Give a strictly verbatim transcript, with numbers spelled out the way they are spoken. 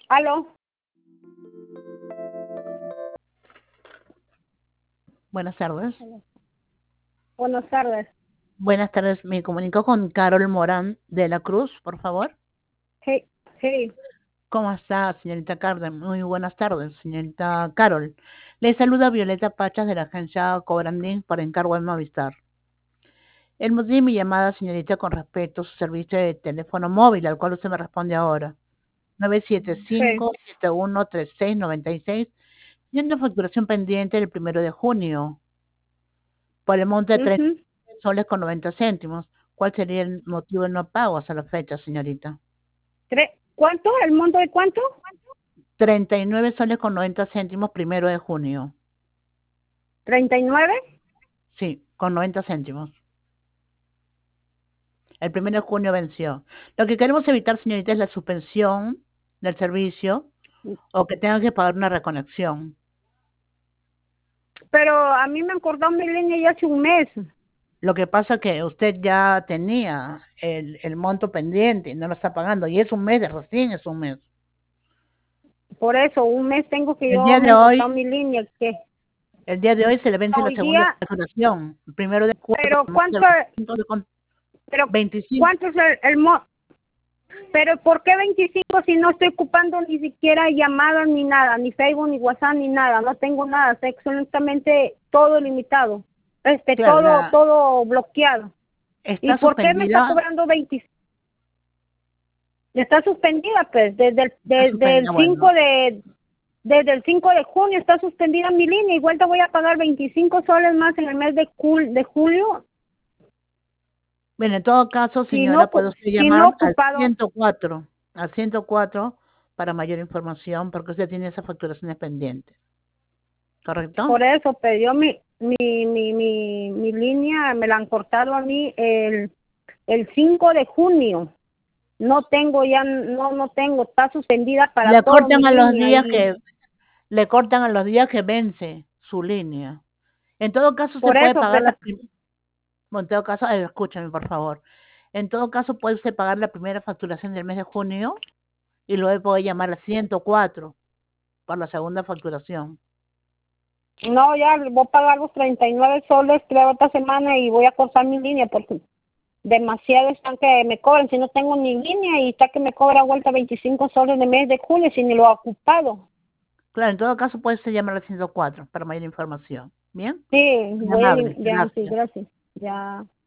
Aló, Buenas tardes. buenas tardes. Buenas tardes, me comunico con Carol Morán de la Cruz, por favor. Sí, sí, ¿Cómo está, señorita Carmen? Muy buenas tardes, señorita Carol. Le saluda Violeta Pachas de la agencia Cobrandín por encargo de Movistar. El motivo de mi llamada, señorita, con respecto a su servicio de teléfono móvil, al cual usted me responde ahora. nueve siete sí. cinco, siete uno, tres seis nueve seis, y una facturación pendiente el primero de junio, por el monto de treinta Ujú. soles con noventa céntimos. ¿Cuál sería el motivo de no pago hasta la fecha, señorita? Tre- ¿Cuánto? ¿El monto de cuánto? treinta y nueve soles con noventa céntimos primero de junio. ¿treinta y nueve? Sí, con noventa céntimos. El primero de junio venció. Lo que queremos evitar, señorita, es la suspensión del servicio o que tengan que pagar una reconexión. Pero a mí me han cortado mi línea ya hace un mes. Lo que pasa es que usted ya tenía el, el monto pendiente y no lo está pagando. Y es un mes, de recién es un mes. Por eso, un mes tengo que El yo día me de han cortado hoy, mi línea. ¿Qué? el día de hoy se le vence la Hoy segunda día, facturación. El primero de junio, pero con ¿cuánto? veinticinco de con- Pero veinticinco. ¿cuánto es el, el mo? Pero ¿por qué veinticinco si no estoy ocupando ni siquiera llamadas ni nada, ni Facebook, ni WhatsApp, ni nada? No tengo nada, está absolutamente todo limitado. Este, Claro, todo, la, todo bloqueado. ¿Y está por qué me está suspendida. cobrando veinticinco? Está suspendida, pues, desde el, Está desde el suspendida, cinco bueno. de, desde el cinco de junio está suspendida mi línea. Igual te voy a pagar veinticinco soles más en el mes de, jul, de julio, Bueno, en todo caso, si no, señora, puede ocu- usted si no llamar al ocupado. ciento cuatro, al ciento cuatro para mayor información, porque usted tiene esas facturaciones pendientes. ¿Correcto? Por eso pidió mi, mi, mi, mi, mi línea, me la han cortado a mí el, el cinco de junio. No tengo ya, no, no tengo, está suspendida para Le todo mi cortan a los línea días y que, le cortan a los días que vence su línea. En todo caso, se por puede eso, pagar pero la prim- bueno, en todo caso, eh, escúchame, por favor. En todo caso, puede usted pagar la primera facturación del mes de junio y luego puede llamar al ciento cuatro por la segunda facturación. no, ya voy a pagar los treinta y nueve soles creo esta semana y voy a cortar mi línea porque demasiado están que me cobran si no tengo ni línea y está que me cobra vuelta veinticinco soles de mes de julio si ni lo he ocupado. Claro, en todo caso, puede usted llamar al ciento cuatro para mayor información. ¿Bien? Sí, Muy voy a, amable, lim- ya, sí, gracias. gracias. Ya.